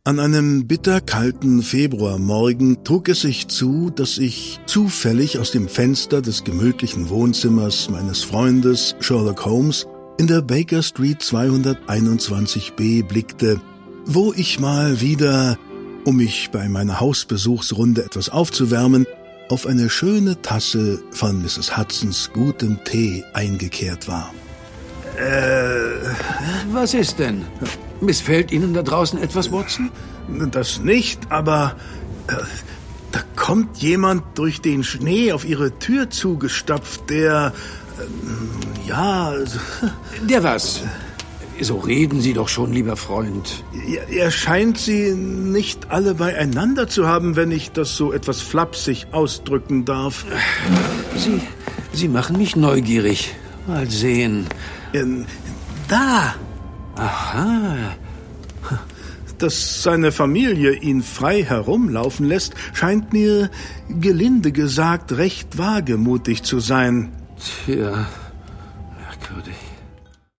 An einem bitterkalten Februarmorgen trug es sich zu, dass ich zufällig aus dem Fenster des gemütlichen Wohnzimmers meines Freundes Sherlock Holmes in der Baker Street 221b blickte, wo ich mal wieder, um mich bei meiner Hausbesuchsrunde etwas aufzuwärmen, auf eine schöne Tasse von Mrs. Hudsons gutem Tee eingekehrt war. Was ist denn? Missfällt Ihnen da draußen etwas, Watson? Das nicht, aber da kommt jemand durch den Schnee auf Ihre Tür zugestapft, der Der was? So reden Sie doch schon, lieber Freund. Er scheint Sie nicht alle beieinander zu haben, wenn ich das so etwas flapsig ausdrücken darf. Sie machen mich neugierig. Mal sehen. Da! Aha. Dass seine Familie ihn frei herumlaufen lässt, scheint mir, gelinde gesagt, recht wagemutig zu sein. Tja,